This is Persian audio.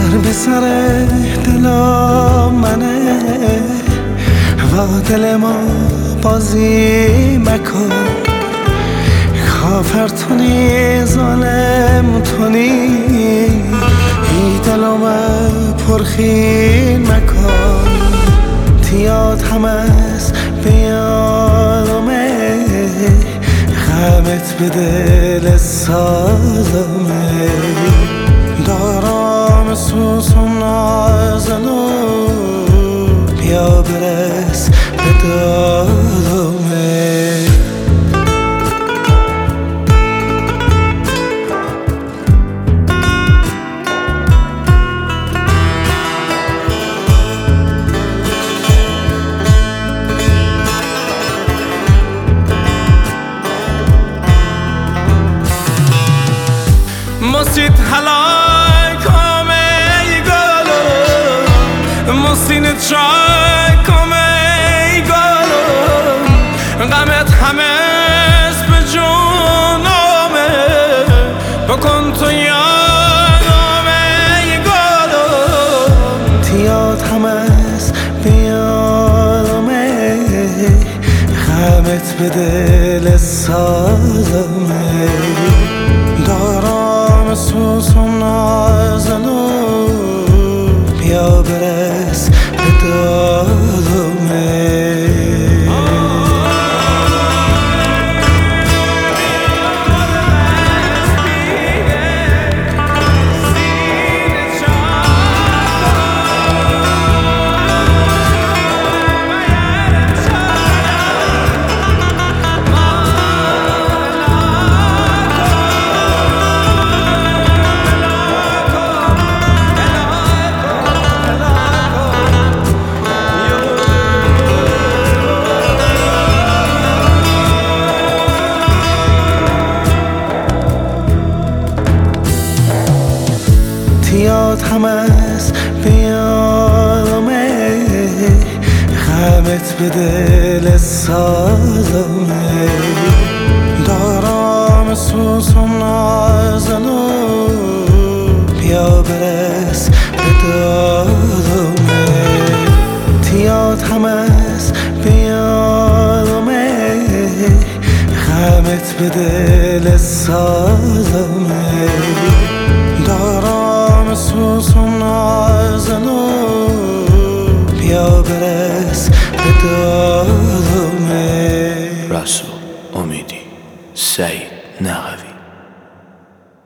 سر به سر دلا منه و دل ما بازی مکن کافر تونی ظالم تونی ای دلم پرخین مکن تیاد هم از بیارمه غمت به دل سالمه دارم سوز و نازنو بیا برس به دلمه مسید حلای کامه گالو مسین چای کامه گالو غمت همه است به جونامه بکن تو یادمه گالو تیاد هم از بیارمه غمت به دل سالمه دارم سوز و نازنو بیا برس به دلمه تیاد هم از بیارمه غمت به دل سالمه دارم سوز و نازنو بیا برس به دلمه تیاد هم از بیارمه غمت به دل سالمه دارم سوز و نازنو بیا برس به دلمه رسول امیدی سعید نقوی